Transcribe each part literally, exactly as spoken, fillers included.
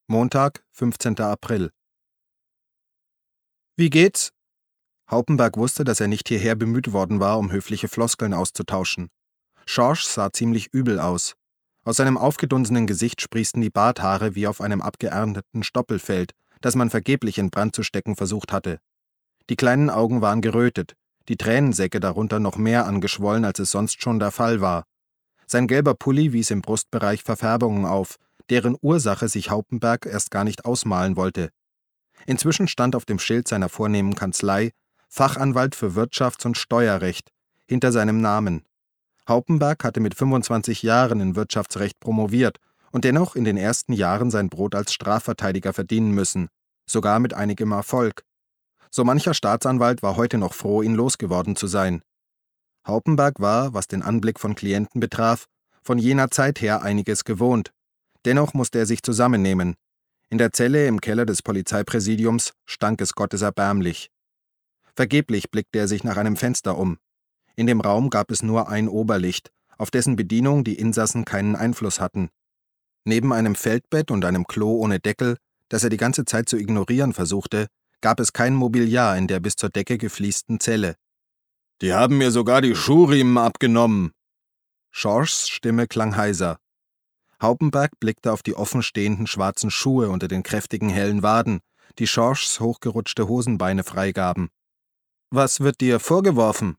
Montag, fünfzehnter April. »Wie geht's?« Haupenberg wusste, dass er nicht hierher bemüht worden war, um höfliche Floskeln auszutauschen. Schorsch sah ziemlich übel aus. Aus seinem aufgedunsenen Gesicht sprießten die Barthaare wie auf einem abgeernteten Stoppelfeld, das man vergeblich in Brand zu stecken versucht hatte. Die kleinen Augen waren gerötet, die Tränensäcke darunter noch mehr angeschwollen, als es sonst schon der Fall war. Sein gelber Pulli wies im Brustbereich Verfärbungen auf, deren Ursache sich Haupenberg erst gar nicht ausmalen wollte. Inzwischen stand auf dem Schild seiner vornehmen Kanzlei »Fachanwalt für Wirtschafts- und Steuerrecht« hinter seinem Namen. Haupenberg hatte mit fünfundzwanzig Jahren in Wirtschaftsrecht promoviert und dennoch in den ersten Jahren sein Brot als Strafverteidiger verdienen müssen, sogar mit einigem Erfolg. So mancher Staatsanwalt war heute noch froh, ihn losgeworden zu sein. Haupenberg war, was den Anblick von Klienten betraf, von jener Zeit her einiges gewohnt. Dennoch musste er sich zusammennehmen. In der Zelle im Keller des Polizeipräsidiums stank es gotteserbärmlich. Vergeblich blickte er sich nach einem Fenster um. In dem Raum gab es nur ein Oberlicht, auf dessen Bedienung die Insassen keinen Einfluss hatten. Neben einem Feldbett und einem Klo ohne Deckel, das er die ganze Zeit zu ignorieren versuchte, gab es kein Mobiliar in der bis zur Decke gefliesten Zelle. »Die haben mir sogar die Schuhriemen abgenommen!« Schorschs Stimme klang heiser. Haupenberg blickte auf die offenstehenden schwarzen Schuhe unter den kräftigen hellen Waden, die Schorschs hochgerutschte Hosenbeine freigaben. »Was wird dir vorgeworfen?«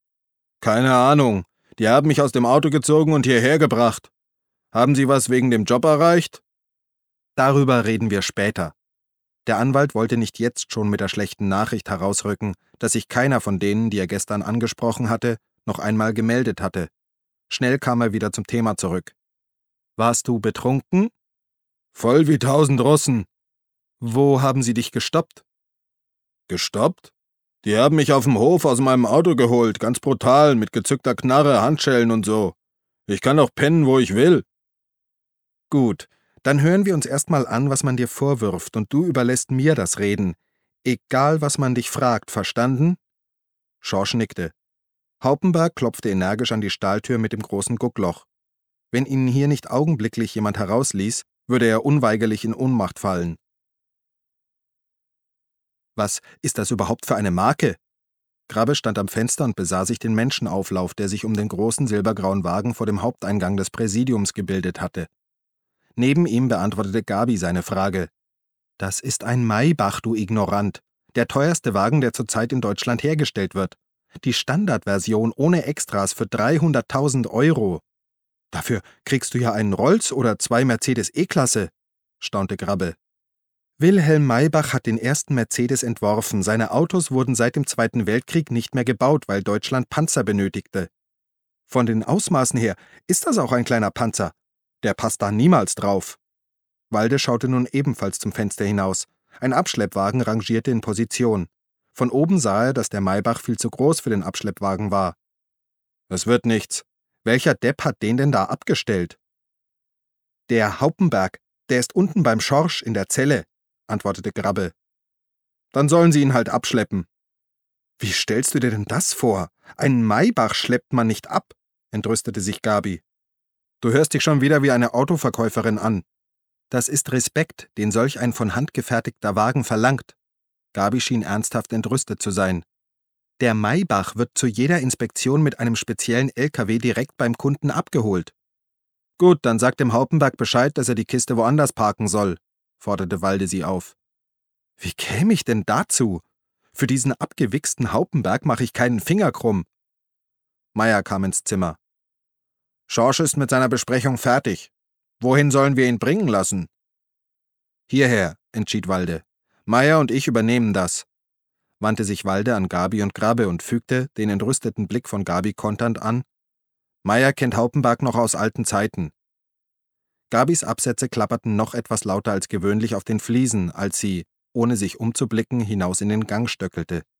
»Keine Ahnung. Die haben mich aus dem Auto gezogen und hierher gebracht. Haben Sie was wegen dem Job erreicht?« »Darüber reden wir später.« Der Anwalt wollte nicht jetzt schon mit der schlechten Nachricht herausrücken, dass sich keiner von denen, die er gestern angesprochen hatte, noch einmal gemeldet hatte. Schnell kam er wieder zum Thema zurück. »Warst du betrunken?« »Voll wie tausend Russen.« »Wo haben sie dich gestoppt?« »Gestoppt? Die haben mich auf dem Hof aus meinem Auto geholt, ganz brutal, mit gezückter Knarre, Handschellen und so. Ich kann doch pennen, wo ich will.« »Gut, dann hören wir uns erstmal an, was man dir vorwirft, und du überlässt mir das Reden. Egal, was man dich fragt, verstanden?« Schorsch nickte. Haupenberg klopfte energisch an die Stahltür mit dem großen Guckloch. Wenn ihn hier nicht augenblicklich jemand herausließ, würde er unweigerlich in Ohnmacht fallen. »Was ist das überhaupt für eine Marke?« Grabbe stand am Fenster und besah sich den Menschenauflauf, der sich um den großen silbergrauen Wagen vor dem Haupteingang des Präsidiums gebildet hatte. Neben ihm beantwortete Gabi seine Frage. »Das ist ein Maybach, du Ignorant. Der teuerste Wagen, der zurzeit in Deutschland hergestellt wird. Die Standardversion ohne Extras für dreihunderttausend Euro. Dafür kriegst du ja einen Rolls oder zwei Mercedes E-Klasse«, staunte Grabbe. »Wilhelm Maybach hat den ersten Mercedes entworfen. Seine Autos wurden seit dem Zweiten Weltkrieg nicht mehr gebaut, weil Deutschland Panzer benötigte. Von den Ausmaßen her ist das auch ein kleiner Panzer. Der passt da niemals drauf.« Walde schaute nun ebenfalls zum Fenster hinaus. Ein Abschleppwagen rangierte in Position. Von oben sah er, dass der Maybach viel zu groß für den Abschleppwagen war. »Es wird nichts. Welcher Depp hat den denn da abgestellt?« »Der Haupenberg. Der ist unten beim Schorsch in der Zelle«, antwortete Grabbe. »Dann sollen sie ihn halt abschleppen.« »Wie stellst du dir denn das vor? Einen Maybach schleppt man nicht ab«, entrüstete sich Gabi. »Du hörst dich schon wieder wie eine Autoverkäuferin an. Das ist Respekt, den solch ein von Hand gefertigter Wagen verlangt.« Gabi schien ernsthaft entrüstet zu sein. »Der Maybach wird zu jeder Inspektion mit einem speziellen L K W direkt beim Kunden abgeholt.« »Gut, dann sag dem Haupenberg Bescheid, dass er die Kiste woanders parken soll«, forderte Walde sie auf. »Wie käme ich denn dazu? Für diesen abgewichsten Haupenberg mache ich keinen Finger krumm.« Meier kam ins Zimmer. »Schorsch ist mit seiner Besprechung fertig. Wohin sollen wir ihn bringen lassen?« »Hierher«, entschied Walde. »Meier und ich übernehmen das«, wandte sich Walde an Gabi und Grabbe und fügte, den entrüsteten Blick von Gabi konternd an: »Meier kennt Haupenberg noch aus alten Zeiten.« Gabis Absätze klapperten noch etwas lauter als gewöhnlich auf den Fliesen, als sie, ohne sich umzublicken, hinaus in den Gang stöckelte.